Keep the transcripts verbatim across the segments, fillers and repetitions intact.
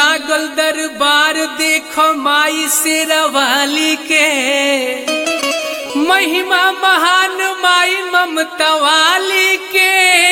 लागल दरबार देखो माई शेरवाली के महिमा महान माई ममता वाली के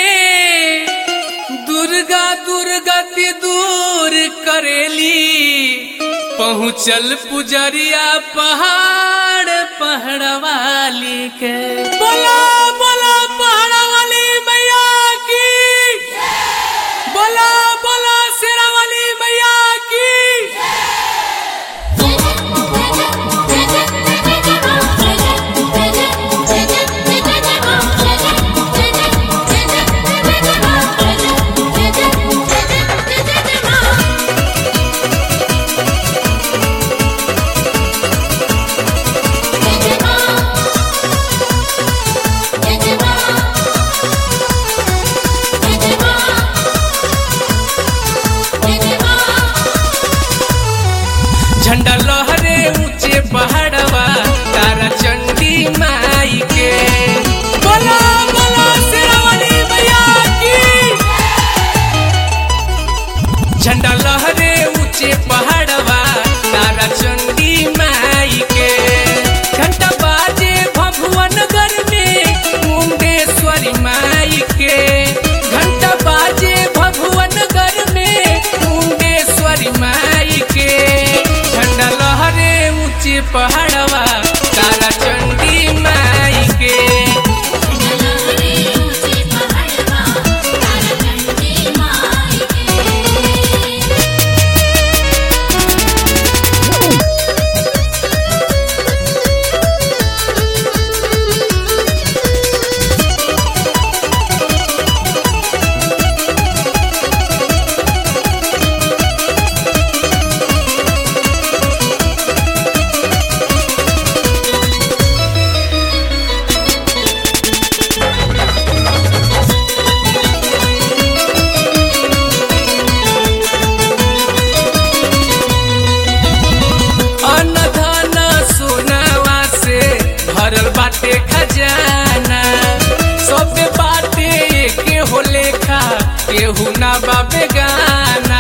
दुर्गा दुर्गति दूर करेली पहुँचल पुजरिया पहाड़ पहाड़वाली के बोला बोला पहाड़वाली मैया की बोला बोला शेरावाली मैया की झंडा लहरे ऊंचे पहाड़वा तारा चंडी माई के बोला बोला शेरावाली मैया की झंडा लहरे ऊंचे पहाड़वा तारा चंडी माई के घंटा बाजे भभुआ नगर में मुंडेश्वरी माई के घंटा बाजे भभुआ नगर में मुंडेश्वरी माई के झंडा लहरे ऊंचे पहाड़वा तारा चंडी माई के भरल बाटे खजाना सब बाटे के हो लेखा केहू ना बाबे गाना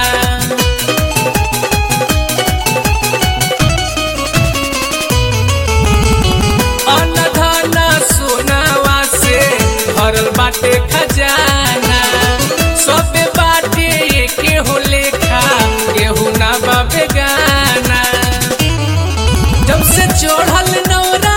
अनधना सोनावा से भरल बाटे खजाना सब बाटे के हो लेखा केहू ना बाबे गाना जब से चढ़ल नौरा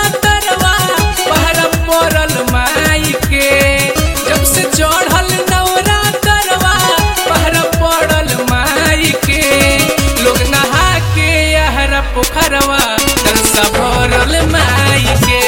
पड़ल माई के जब से चढ़ल नवरा तरवा पहरा पड़ल माई के लोग नहा के यहरा पोखरवा तरसा भरल माई के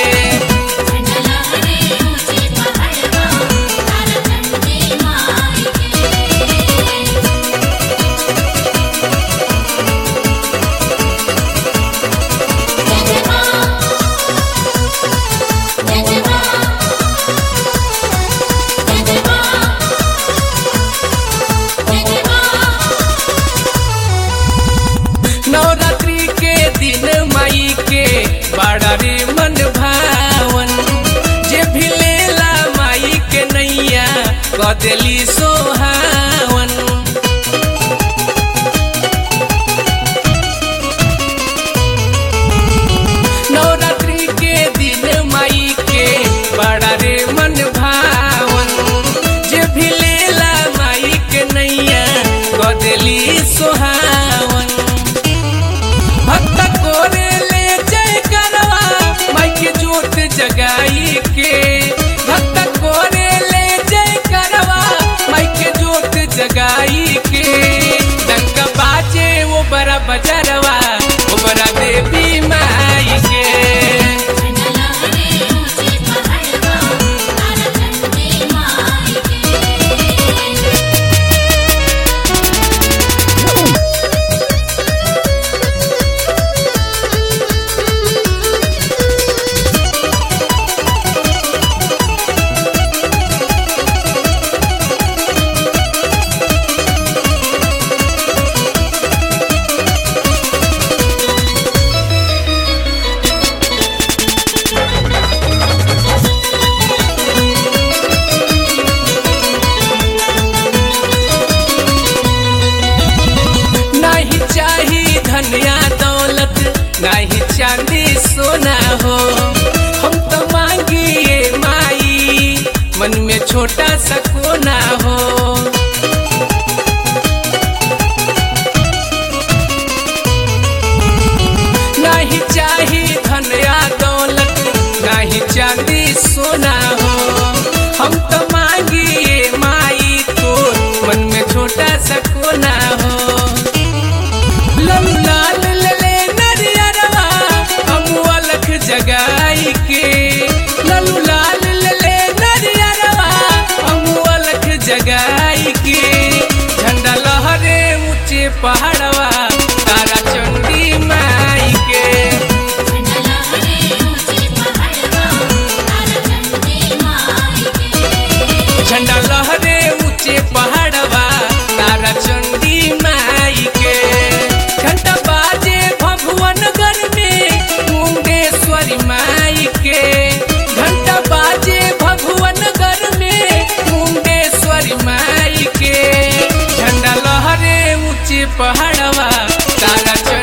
नवरात्रि के दिन माई के बड़ा रे मन भावन जे भी लेला माई के नैया कदेली सोहावन नवरात्रि के दिन माई के बड़ा रे मन भावन जे भी लेला माई के नैया कदेली सोहावन भक्त कोरे ले जय करवा माई के जोत जगाई के भक्त कोरे ले जय करवा माई के जोत जगाई के डंका बाजे वो बड़ा बजरवा वो बड़ा देवी माई के नाही चांदी सोना हो। हम तो मांगिए माई मन में छोटा सा कोना हो। नहीं चाही धन या दौलत नहीं चांदी सोना हो। हम तो मांगिए माई तो मन में छोटा सा कोना हो। ललू लाल लले नरियरवा अमुआ लख जगाई के। ललू लाल लले नरियरवा अमुआ लख जगाई के। झंडा लहरे ऊंचे पहाड़वा तारा चंडी माई के। झंडा लहरे ऊंचे पहाड़वा तारा चंडी माई के। घंटा बाजे भभुआ नगर में मुंडेश्वरी माई के। घंटा बाजे भभुआ नगर में मुंडेश्वरी माई के। झंडा लहरे ऊंचे पहाड़वा तारा